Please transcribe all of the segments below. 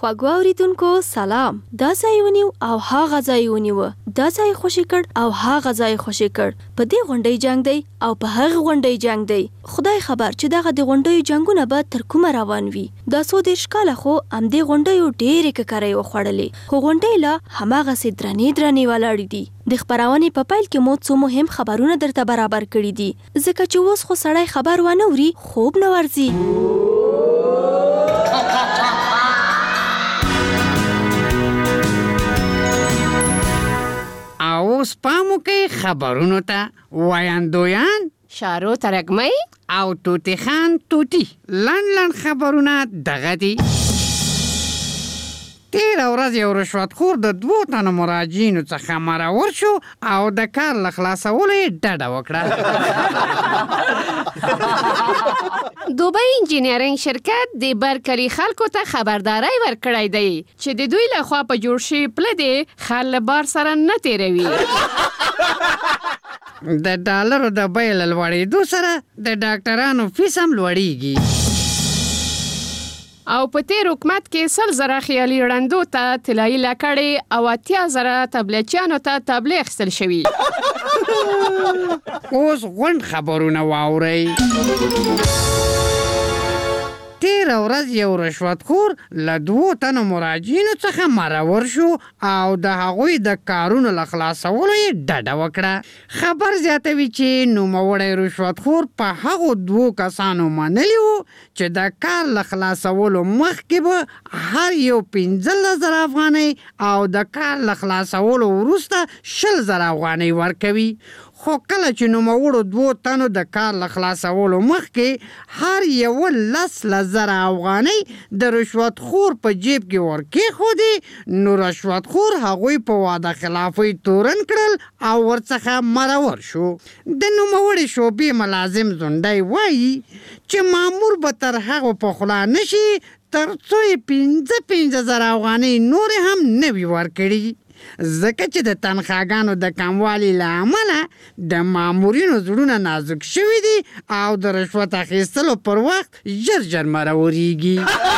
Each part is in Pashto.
خوږو اوریدونکو سلام. دا ځای ونیو او هاغه ځای ونیو، دا ځای خوشی کړ او هاغه ځای خوشی کړ. په دې غونډۍ جنگ دی او په هغه غونډۍ جنگ دی. خدای خبر چې دغه د غونډۍ جنگونه به تر کومه روان وي. دا څو دېرش کاله خو همدې غونډیو ډېرې ککرۍ وخوړلې، خو غونډۍ لا هماغسې درنې ولاړې دي. د خپرونې په پیل کې مو څو مهم خبرونه درته برابر کړي دي، ځکه چې اوس خو سړی خبر وانه وري خوب نه ورځي. اوس پامو کې خبرونو ته وایندویان شارو ترګمۍ او توتی خان توتی لن خبرونه دغه دي. تیره ورځ یو رشوتخور د 2 تنو مراجعینو څخه مرور شو او د کار له خلاصولو یې ډډه وکړه. دوبۍ انجینرینګ شرکت د برکلي خلکو ته خبرداری ورکړی دی چې د دوی لخوا په جوړ شوي پله دې خر له بار سره نه تیروي. د ډالرو د بیې له لوړېدو سره د ډاکټرانو فیس هم لوړېږي. او په تیر حکومت کې 100,000 خیالي ړندو ته طلایي لکړې او 80,000 تبلیغچیانو ته تبلیغ اخیستل شوي. اوس غونډ خبرونه واورئ. تیره ورځ یو رشوتخور له 2 تنو مراجعینو څخه مرور شو او د هغوی د کارونو له خلاصولو یې ډډه وکړه. خبر زیاتوي چې نوموړی رشوتخور په هغو 2 کسانو منلي و چې د کار له خلاصولو مخکې به هر یو 15,000 افغانۍ او د کار له خلاصولو وروسته 20,000 افغانۍ ورکوي. خو کله چې نوموړو 2 تنو د کار له خلاصولو مخکې هر یو 10,000 افغانۍ د رشوتخور په جیب کې ورکېښودې، نو رشوتخور هغوی په وعده خلافۍ تورن کړل او ورڅخه مرور شو. د نوموړې شعبې ملازم ځونډی وایي چې مامور به تر هغو په خوله نشي تر څو یې 15,000 افغانۍ نورې هم نه وي ورکړي، ځکه چې د تنخواګانو د کموالي له امله د مامورینو زړونه نازک شوي دي او د رشوت اخیستلو پر وخت ژر مرورېږي.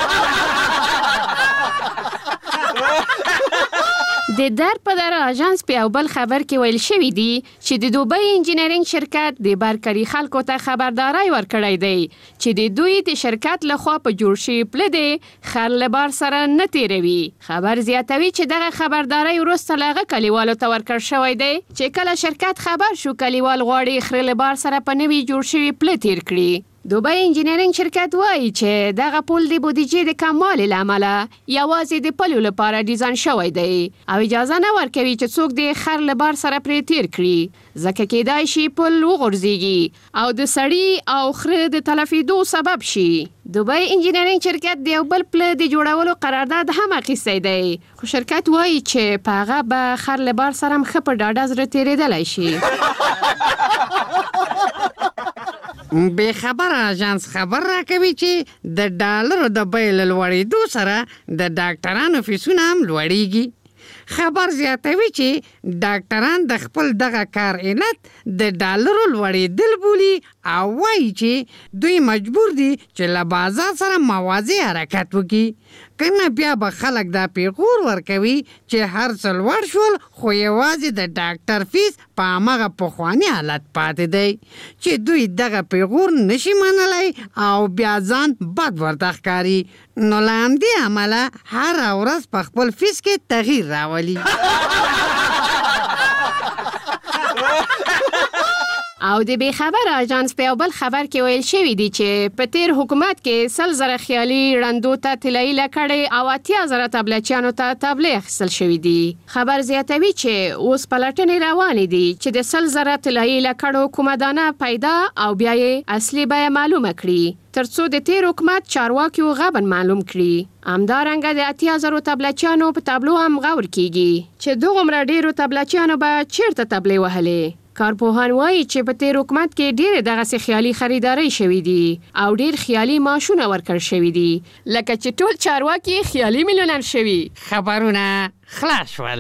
د در په در آژانس په یو بل خبر کې ویل شوي دي چې د دوبۍ انجینرینګ شرکت د برکلي خلکو ته خبرداری ورکړی دی چې د دوی د شرکت لخوا په جوړ شوي پله دې خر له بار سره نه تیروي. خبر زیاتوي چې دغه خبرداری وروسته له هغه کلیوالو ته ورکړ شوی دی چې کله شرکت خبر شو کلیوال غواړي خر له بار سره په نوي جوړ شوي پله تیر کړي. دوبۍ انجینرینګ شرکت وایي چې دغه پل د بودیجې د کموالي له امله یوازې د پلو لپاره ډیزاین شوی دی او اجازه نه ورکوي چې څوک د خر له بار سره پرې تیر کړي، ځکه کېدای شي پل وغورځېږي او د سړي او خره د تلفېدو سبب شي. دوبۍ انجینرینګ شرکت د یو بل پله د جوړولو قرارداد هم اخیستی دی، خو شرکت وایي چې په هغه به خر له بار سره هم ښه په ډاډه زړه تېرېدلی شي. بې خبره آژانس خبر راکوي چې د ډالرو د بیې له لوړېدو سره د ډاکټرانو فیسونه هم لوړېږي. خبر زیاتوي چې ډاکټران د خپل دغه کار علت د ډالرو لوړېدل بولي او وایي چې دوی مجبور دي چې له بازار سره موازی حرکت وکړي، کنه بیا به خلک دا پیغور ورکوي چې هر څه لوړ شول خو یوازې د ډاکټر فیس په هماغه پخواني حالت پاتې دی چې دوی دغه پیغور نشي منلی او بیا ځان بد ورته ښکاري، نو له همدې امله هره ورځ په خپل فیس کې تغییر راولي. او د بې خبر آژانس په یو بل خبر کې ویل شوي دي چې په تیر حکومت کې 100,000 خیالي ړندو ته طلایي لکړې او 80,000 تبلیغچیانو ته تبلیغ اخیستل شوي دي. خبر زیاتوي چې اوس پلټنې روانې دي چې د 100,000 طلایي لکړو کومه دانه پیدا او بیا یې اصلي بیه معلومه کړي ترڅو د تیر حکومت چارواکیو غبن معلوم کړي. همدارنګه د 80,000 تبلیغچیانو په تابلو هم غور کیږي چې دغومره ډیرو تبلیغچیانو به چیرته تبلیغ وهلې. کارپوهان وایي چې په تیر حکومت کې ډېرې دغسې خیالي خریدارۍ شوي دي او ډېر خیالي معاشونه ورکړ شوي دي، لکه چې ټول چارواکي خیالي میلیونر شوي. خبرونه خلاص شول.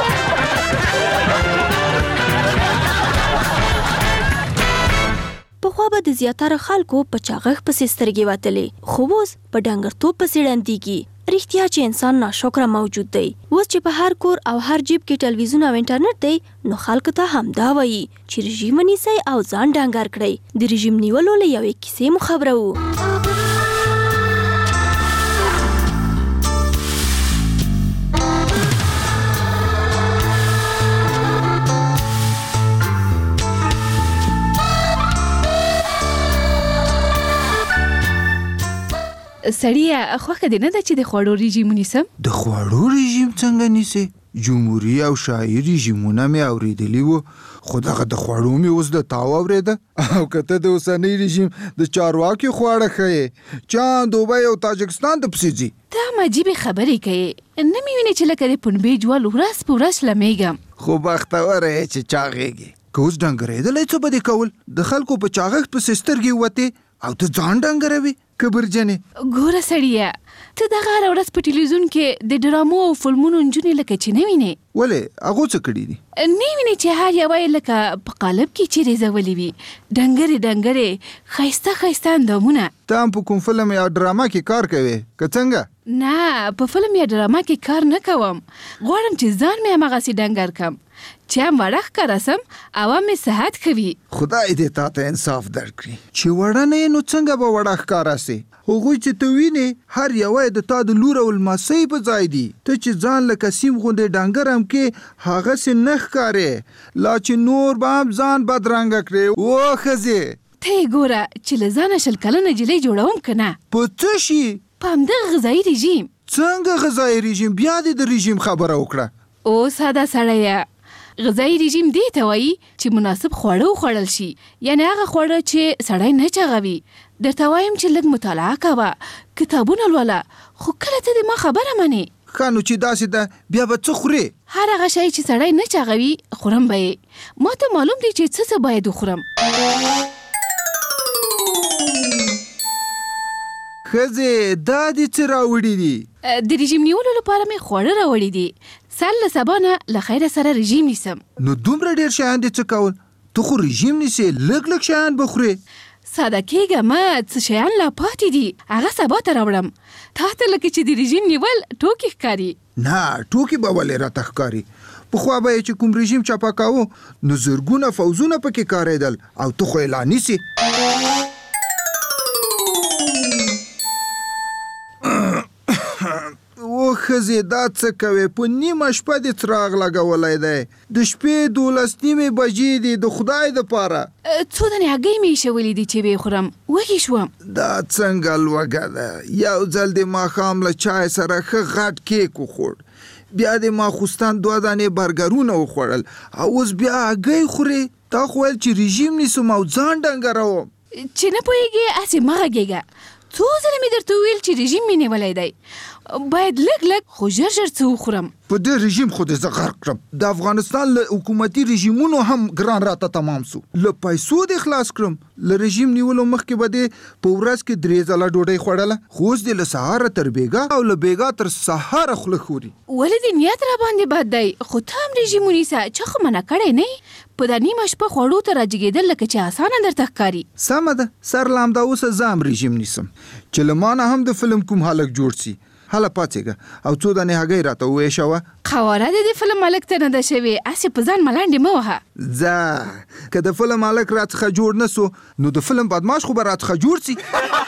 په پخوا به د زیاتره خلکو په چاغښت پسې سترګې وتلې، خو اوس په ډنګرتوب پسې ړندېږي. رښتیا چې انسان ناشکره موجود دی. اوس چې په هر کور او هر جیب کې ټلویزیون او انټرنیټ دی، نو خلکو ته همدا وایي چې رژیم ونیسئ او ځان ډنګر کړئ. د رژیم نیولو له یوې کیسې مو خبروو. سړیه خوښه دې نه ده چې د خوړو رژیم ونیسم؟ د خوړو رژیم څنګه نیسې؟ جمهوري او شاهي رژیمونه مې اورېدلي وو، خو دغه د خوړو مې اوس د تاو اورېده. او که ته د اوسنۍ رژیم د چارواکي خواړه ښیې، چا دوبۍ او تاجکستان ته پسې ځي. ته هم عجیبې خبرې کوې، نه مې وینې چې لکه د پنبې جوال ورځ په ورځ لمېږم. خو بختوره یې چې چاغېږې. که اوس ډنګرېدلی څه به دې کول؟ د خلکو په چاغښت پسې سترګې وتې او ته ځان ډنګروې. کبرجنې ګوره سړیه، ته دغه هره ورځ په ټلویزیون کې د ډرامو او فلمونو نجونې لکه چې نه وینې؟ ولې هغو څه کړي دي؟ نه وینې چې هر یوه یې لکه په قالب کې چې ریزولې وي، ډنګرې ښایسته ښایسته اندامونه. ته هم په کوم فلم یا ډرامه کې کار کوې که څنګه؟ نه، په فلم یا ډرامه کې کار نه کوم. غواړم چې ځان مې هماغسې ډنګر کړم چې هم وړه ښکاره سم او هم مې صحت ښه وي. خدای دې تا ته انصاف درکړي. چې وړه نه یې نو څنګه به وړه ښکاره سې؟ هغوی چې ته وینې هر یوه یې د تا د لور او لمسۍ په ځای دي. ته چې ځان لکه سیم غوندې ډنګر هم کې، هغسې نه ښکارې، لا چې نور به هم ځان بدرنګه کړې. و ښځې ته یې ګوره چې له ځانه 20 کلنه نجلۍ جوړوم که نه؟ په څه شي؟ په همدغه غذایي رژیم. څنګه غذایي رژیم؟ بیا دې د رژیم خبره وکړه. او ساده سړیه، غذایي رژیم دې ته وایي چې مناسب خواړه وخوړل شي، یعنی هغه خواړه چې سړی نه چاغوي. درته وایم چې لږ مطالعه کوه، کتابونه لوله، خو کله ته د ما خبره منې. ښه نو چې داسې ده، بیا به څه خورې؟ هر هغه شی چې سړی نه چاغوي خورم به یې. ما ته معلوم دی چې څه باید وخورم. ښځې دا دې څه راوړي دي؟ د رژیم نیولو لپاره مې خواړه راوړي دي. سر له سبا نه له خیره سره رژیم نیسم. نو دومره ډېر شیان دې څه کول؟ ته خو رژیم نیسې، لږ شیان به خورې. ساده کېږه مه، څه شیان لا پاتې دي، هغه سبا ته راوړم. تا ته لکه چې د رژیم نیول ټوکې ښکاري. نه، ټوکې به ولې راته ښکاري؟ پخوا به یې چې کوم رژیم چپه کاوه، نو زرګونه فوزونه پکې کارېدل او ته خو یې لا نیسې. و ښځې دا څه کوې؟ په نیمه شپه دې څراغ لګولی دی، د شپې 12 بجې دي. د خدای دپاره څو دانې هګۍ مې ایښولې دي چې ویې خورم، وږې شوم. دا څنګه لوږه ده؟ یو ځل د ماښام له چای سره ښه غټ کیک وخوړ، بیا د ماخوستن 2 دانې برګرونه وخوړل او اوس بیا هګۍ خورې. تا خو ویل چې رژیم نیسم او ځان ډنګروم. چې نه پوهېږې هسې مه غږېږه. څو ځله مې درته وویل چې رژیم مې نیولی دی، باید لږ خو ژر څه وخورم. په دې رژیم خو دې زه غرق کړم. د افغانستان له حکومتي رژیمونو هم ګران راته تمام سو. له پیسو دې خلاص کړم. له رژیم نیولو مخکې به دې په ورځ کې 3 ځله ډوډۍ خوړله، خو اوس دې له سهاره تر بېګا او له بېګا تر سهاره خوله خوري. ولې دې نیت را باندې بد دی؟ خو ته هم رژیم ونیسه، چا خو منع کړی نه. په دا نیمه شپه خوړو ته راجګېدل لکه چې اسانه درته ښکاري. سمه ده، سر له همدا اوسه زه هم رژیم نیسم چې له ما نه هم د فلم کوم هلک جوړ سي. هله پاڅېږه او 2 دانې هګۍ راته وویشوه. قواره دې د فلم هلک ته نه ده شوې، هسې په ځان ملنډې مه وهه. ځه، که د فلم هلک راڅخه جوړ نه سو، نو د فلم بدماش خو به راڅخه جوړ سي.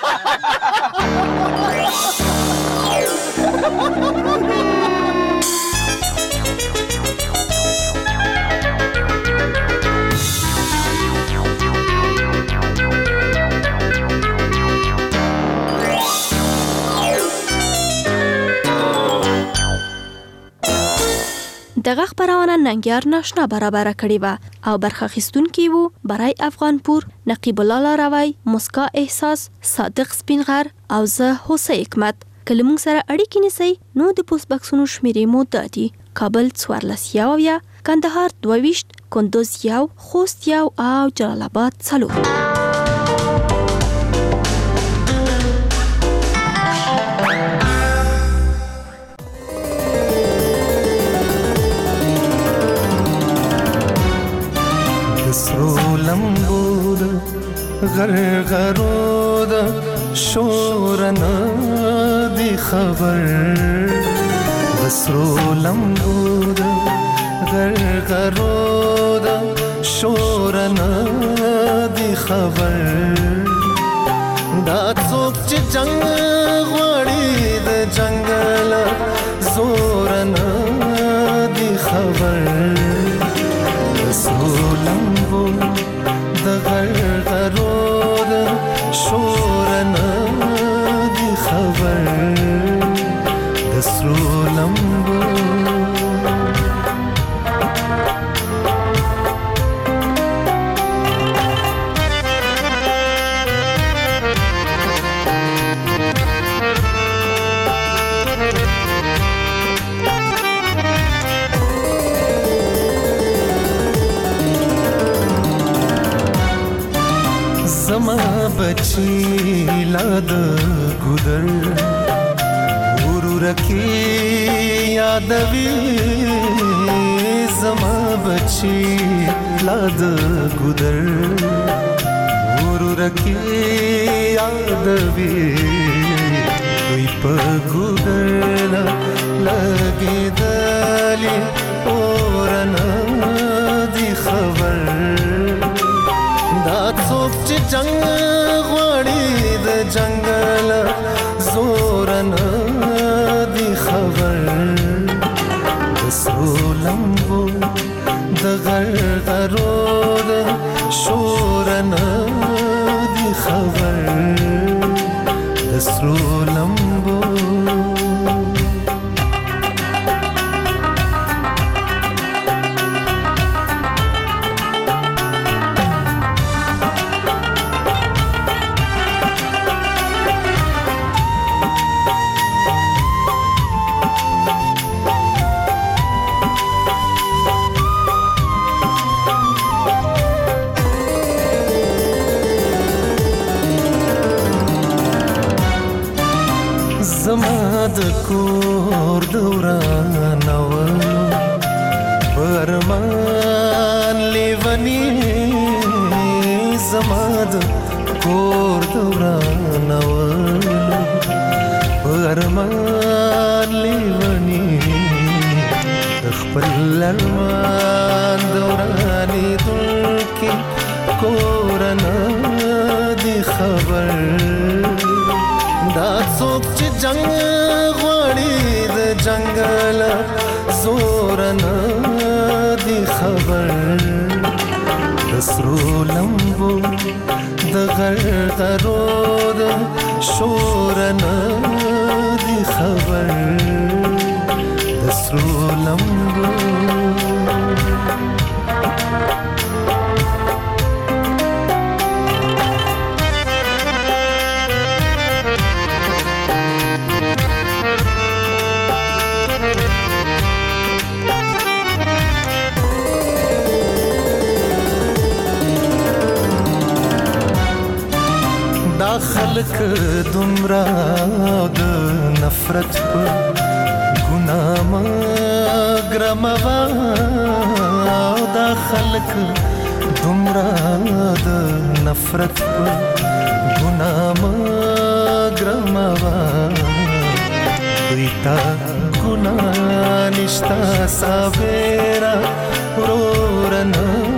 دغه خبرونه ننګیار ناشنا برابره کړې وه او برخه اخیستونکي وو برای افغانپور، نقیب الله لاروی، مسکا احساس، صادق سپینغر او زه هوسۍ حکمت. که له موږ سره اړیکې نیسئ نو د پوسټ بکسونو شمیرې مو دا دي: کابل 14 کندهار 22 کندوز 1 خوست 1 او جلال آباد 4. سرو لمبو غرغرو د شورنا دی خبر بسرو لمبو د غرغرو د شورنا دی خبر دا څوک چې جنگ غواړي د جنگل زورنا دی خبر بسرو لمبو د غرغرو د شورنا دی خبر د سرو لمبو زما بچی لاد گودر ورور کی یادوی زما بچی لاد گودر ورور کی یادوی دوی په گودر لګی دلی اورنا دی خبر دا څوک چې جنگ غواړي د جنگل زورنا دی خبر د سرو لمبو د غرغرو د شورنا دی خبر د سرو لمبو زما د کور دورانو برمان لیونی زما د کور دورانو برمان لیونی خپل ارمان دورانی دلکی کورنا دی خبر دا څوک چې جنگ غواړي د جنگل زورنا دی خبر د سرو لمبو د غرغرو د شورنا دی خبر د سرو لمبو دا خلق دمرا د نفرت په ګناه مګرموا دا خلق دمرا د نفرت په ګناه مګرموا دویتا ګناه نشتا ساویرا ورورنا